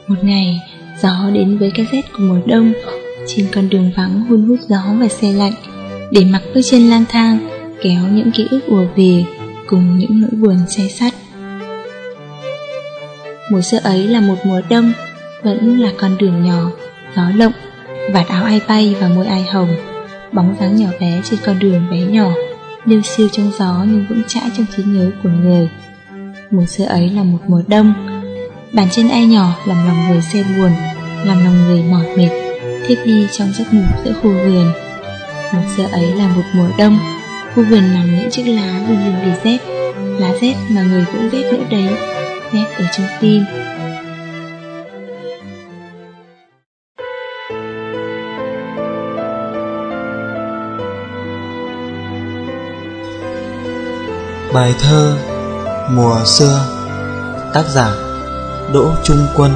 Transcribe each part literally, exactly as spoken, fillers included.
Một ngày, gió đến với cái rét của mùa đông. Trên con đường vắng hun hút gió và se lạnh, để mặc bước chân lang thang, kéo những ký ức ùa về cùng những nỗi buồn say sắt. Mùa xưa ấy là một mùa đông, vẫn là con đường nhỏ, gió lộng, vạt áo ai bay và môi ai hồng. Bóng dáng nhỏ bé trên con đường bé nhỏ, liêu xiêu trong gió nhưng vững chãi trong trí nhớ của người. Mùa xưa ấy là một mùa đông, bàn chân ai nhỏ làm lòng người se buồn, làm lòng người mỏi mệt, thiếp đi trong giấc ngủ giữa khu vườn. Mùa xưa ấy là một mùa đông, khu vườn nằm những chiếc lá luôn luôn bị rét, lá rét mà người cũng rét nữa đấy, rét ở trong tim. Bài thơ Mùa xưa, tác giả Đỗ Trung Quân.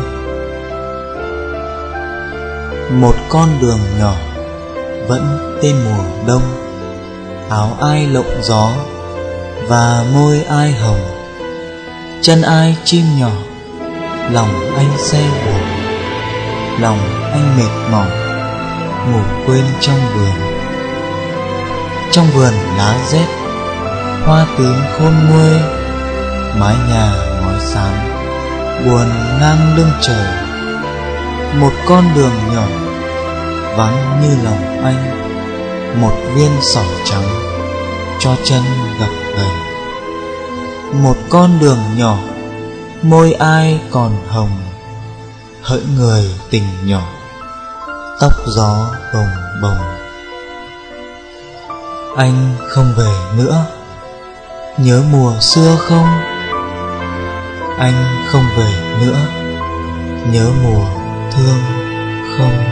Một con đường nhỏ vẫn tên mùa đông, áo ai lộng gió và môi ai hồng. Chân ai chim nhỏ, lòng anh se buồn, lòng anh mệt mỏi, ngủ quên trong vườn. Trong vườn lá rét, hoa tím khôn nguôi, mái nhà ngói xám buồn ngang lưng trời. Một con đường nhỏ vắng như lòng anh, một viên sỏi trắng cho chân gập ghềnh. Một con đường nhỏ, môi ai còn hồng, hỡi người tình nhỏ, tóc gió bồng bồng. Anh không về nữa, nhớ mùa xưa không? Anh không về nữa, nhớ mùa thương không?